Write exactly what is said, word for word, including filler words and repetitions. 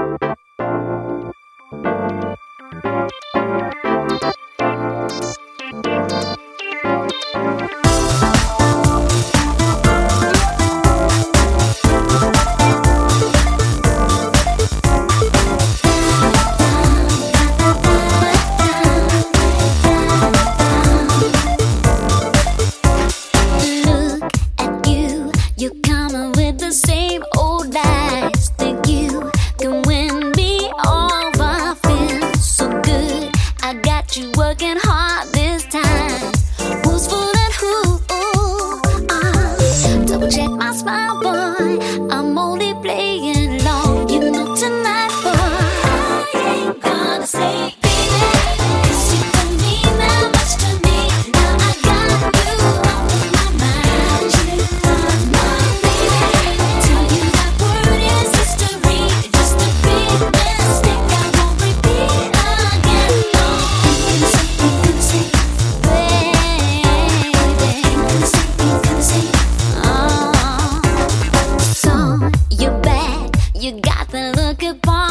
Working hard this time. Who's fooling who? Uh, double check my smile, boy. I'm only playing long. You know tonight, boy, I ain't gonna say, baby, 'cause you don't mean that much to me. Now I got you off of my mind. You are my baby. Tell you that word is history. Just a big mistake I won't repeat again. You got the look upon